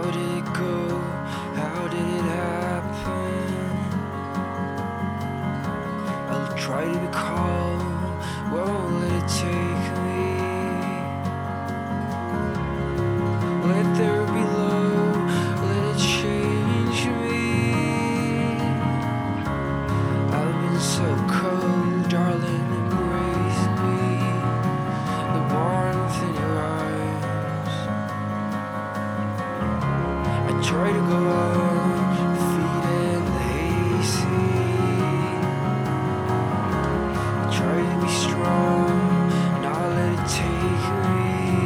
did it go? How did it happen? I'll try to be calm, won't let it take me. Let there be low, let it change me. I've been so cold, darling, embrace me. The warmth in your eyes. I try to go on, feet and lazy. I try to be strong, not let it take me.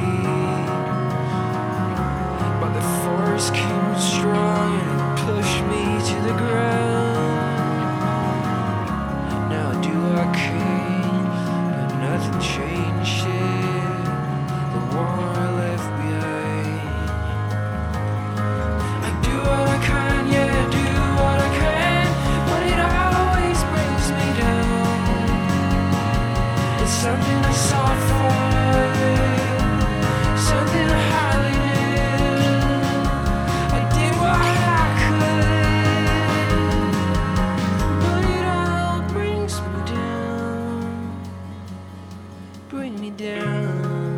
But the force came strong and it pushed me to the ground. Now I do what I can, but nothing changed it. The war I left behind. I do what I can, yeah, I do what I can, but it always brings me down. It's something I sought for, something I hardly knew. I did what I could, but it all brings me down. Bring me down.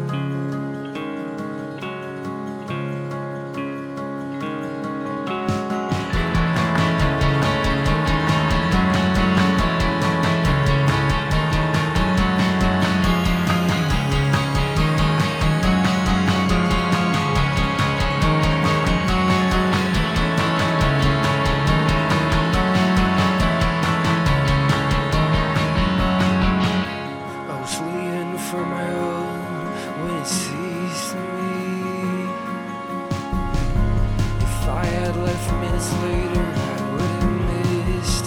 I was leaving for my own when it seized me. If I had left minutes later, I would have missed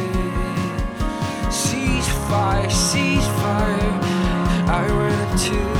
it. Cease fire, I ran up to